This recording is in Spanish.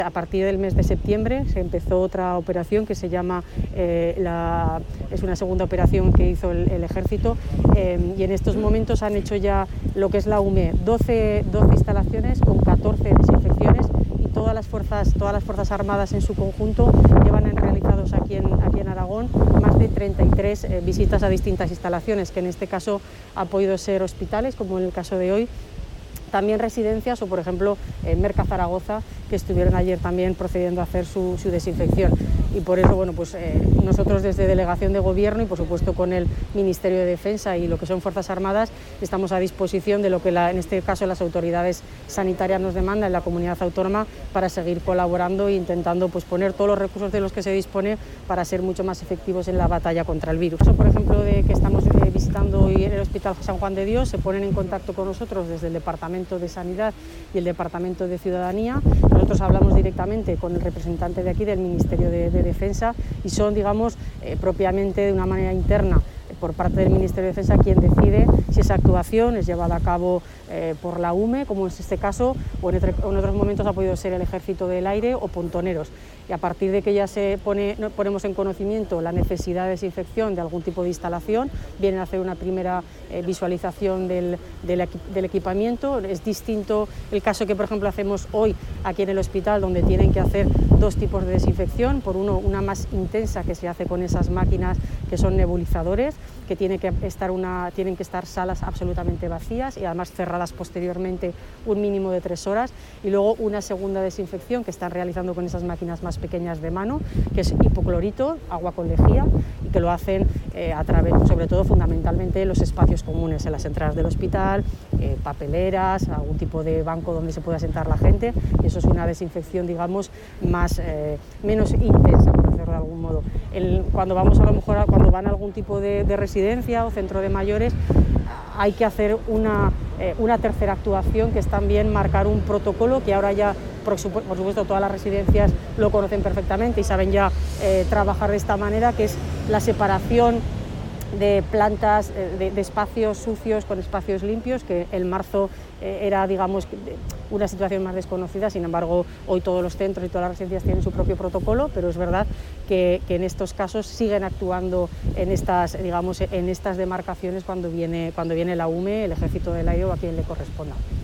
A partir del mes de septiembre se empezó otra operación que se llama, es una segunda operación que hizo el Ejército, y en estos momentos han hecho ya lo que es la UME, 12 instalaciones con 14 desinfecciones, y todas las fuerzas armadas en su conjunto llevan realizados aquí en Aragón más de 33 visitas a distintas instalaciones, que en este caso han podido ser hospitales, como en el caso de hoy, también residencias o, por ejemplo, Merca Zaragoza, que estuvieron ayer también procediendo a hacer su desinfección. Y por eso, bueno, pues nosotros desde Delegación de Gobierno y, por supuesto, con el Ministerio de Defensa y lo que son Fuerzas Armadas, estamos a disposición de lo que en este caso las autoridades sanitarias nos demandan en la comunidad autónoma, para seguir colaborando e intentando pues poner todos los recursos de los que se dispone para ser mucho más efectivos en la batalla contra el virus. Por ejemplo, de que estamos visitando hoy en el Hospital San Juan de Dios, se ponen en contacto con nosotros desde el Departamento de Sanidad y el Departamento de Ciudadanía. Nosotros hablamos directamente con el representante de aquí del Ministerio de Defensa, y son, digamos, propiamente de una manera interna por parte del Ministerio de Defensa quien decide si esa actuación es llevada a cabo por la UME, como es este caso, o en otros momentos ha podido ser el Ejército del Aire o Pontoneros. Y a partir de que ya ponemos en conocimiento la necesidad de desinfección de algún tipo de instalación, vienen a hacer una primera visualización del equipamiento. Es distinto el caso que, por ejemplo, hacemos hoy aquí en el hospital, donde tienen que hacer dos tipos de desinfección. Por una más intensa, que se hace con esas máquinas que son nebulizadores, que tienen que estar salas absolutamente vacías y además cerradas posteriormente un mínimo de 3 horas, y luego una segunda desinfección que están realizando con esas máquinas más pequeñas de mano, que es hipoclorito, agua con lejía, y que lo hacen a través, sobre todo fundamentalmente, en los espacios comunes, en las entradas del hospital, papeleras, algún tipo de banco donde se pueda sentar la gente, y eso es una desinfección, digamos, menos intensa, por decirlo de algún modo. Cuando vamos, a lo mejor, cuando van a algún tipo de residencia o centro de mayores, hay que hacer una tercera actuación, que es también marcar un protocolo que ahora ya, por supuesto, todas las residencias lo conocen perfectamente y saben ya trabajar de esta manera, que es la separación de plantas, de espacios sucios con espacios limpios, que en marzo era, digamos, una situación más desconocida. Sin embargo, hoy todos los centros y todas las residencias tienen su propio protocolo, pero es verdad que en estos casos siguen actuando en estas demarcaciones cuando viene la UME, el Ejército del Aire o a quien le corresponda.